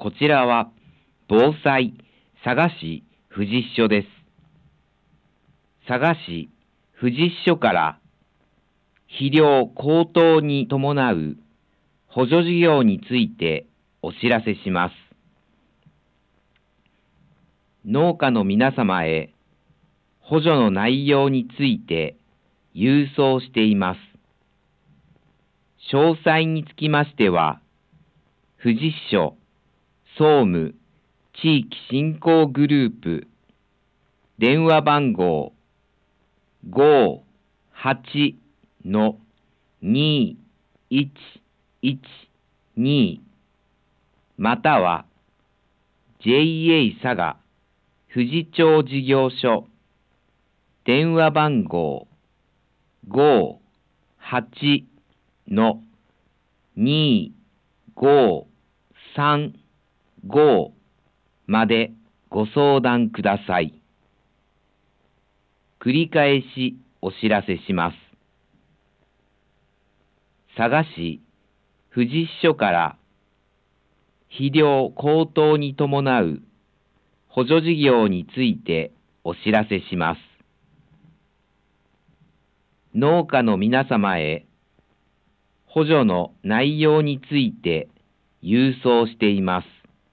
こちらは防災佐賀市富士支所です。佐賀市富士支所から肥料高騰に伴う補助事業についてお知らせします。農家の皆様へ補助の内容について郵送しています。詳細につきましては、富士支所総務地域振興グループ電話番号58-2112または JA 佐賀富士町事業所電話番号58-2535までご相談ください。繰り返しお知らせします。佐賀市富士支所から肥料高騰に伴う補助事業についてお知らせします。農家の皆様へ補助の内容について郵送しています。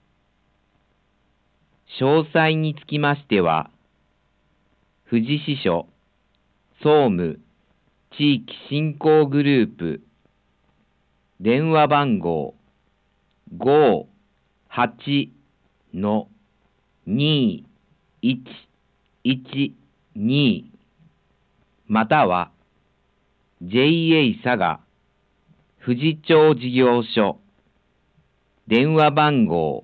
詳細につきましては、富士支所総務地域振興グループ電話番号58-2112または JA 佐賀富士町事業所電話番号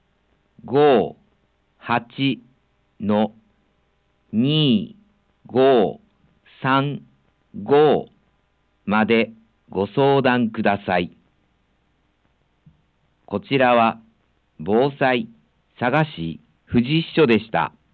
58-2535までご相談ください。こちらは防災佐賀市富士支所でした。